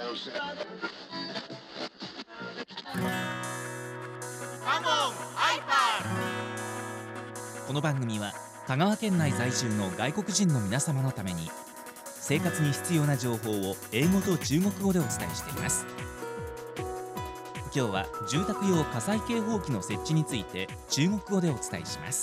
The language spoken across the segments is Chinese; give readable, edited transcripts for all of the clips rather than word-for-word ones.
この番組は香川県内在住の外国人の皆様のために生活に必要な情報を英語と中国語でお伝えしています。今日は住宅用火災警報器の設置について中国語でお伝えします。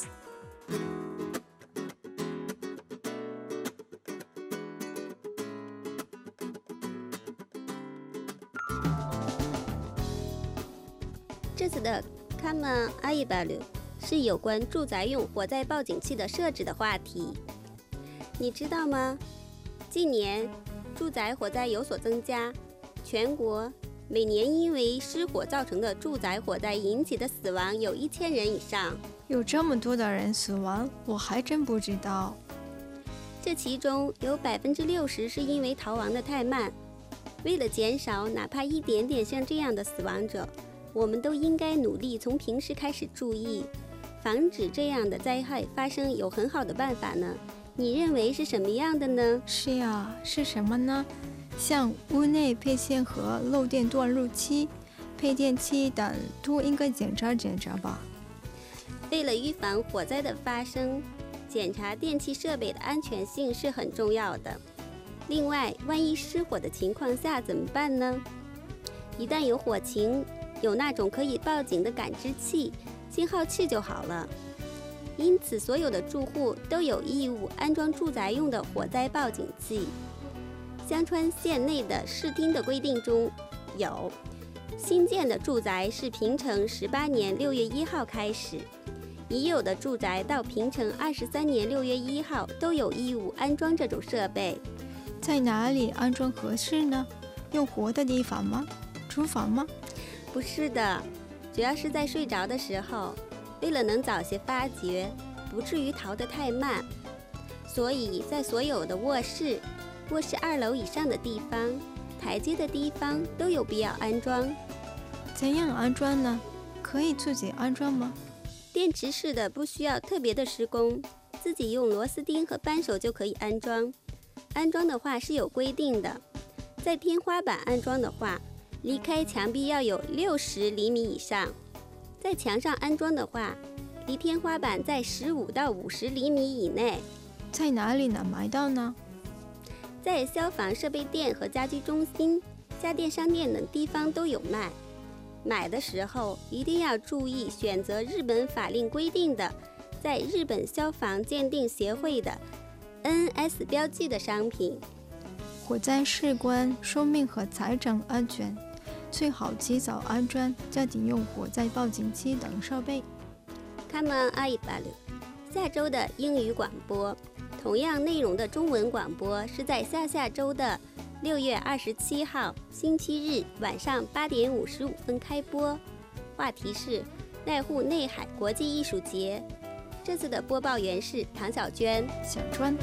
这次的 Come on Aibalu 是有关住宅用火灾报警器的设置的话题。你知道吗？近年住宅火灾有所增加，全国每年因为失火造成的住宅火灾引起的死亡有1000人以上。 有这么多的人死亡，我还真不知道。 这其中有60%是因为逃亡的太慢。为了减少哪怕一点点像这样的死亡者，我们都应该努力从平时开始注意，防止这样的灾害发生。有很好的办法呢，你认为是什么样的呢？ 是呀，是什么呢？像屋内配线和漏电断路器、配电器等都应该检查检查吧。 为了预防火灾的发生，检查电器设备的安全性是很重要的。另外，万一失火的情况下怎么办呢？一旦有火情，有那种可以报警的感知器、信号器就好了。因此，所有的住户都有义务安装住宅用的火灾报警器。香川县内的市町的规定中有，新建的住宅是平成18年6月1号开始，已有的住宅到平成23年6月1号都有义务安装这种设备。 在哪里安装合适呢？用活的地方吗？厨房吗？ 不是的，主要是在睡着的时候，为了能早些发觉，不至于逃得太慢，所以在所有的卧室2楼以上的地方、台阶的地方都有必要安装。 怎样安装呢？可以自己安装吗？ 电池式的不需要特别的施工，自己用螺丝钉和扳手就可以安装。安装的话是有规定的，在天花板安装的话，离开墙壁要有60厘米以上；在墙上安装的话，离天花板在15到50厘米以内。 在哪里能买到呢？ 在消防设备店和家居中心、家电商店等地方都有卖。买的时候一定要注意选择日本法令规定的，在日本消防鉴定协会的 NS 标记的商品。 火灾事关生命和财产安全，最好及早安装家庭用火灾报警器等设备。 Come on Aibalu， 下周的英语广播，同样内容的中文广播是在下周的6月27号星期日晚上8点55分开播。话题是濑户内海国际艺术节。这次的播报员是唐小娟、 小川。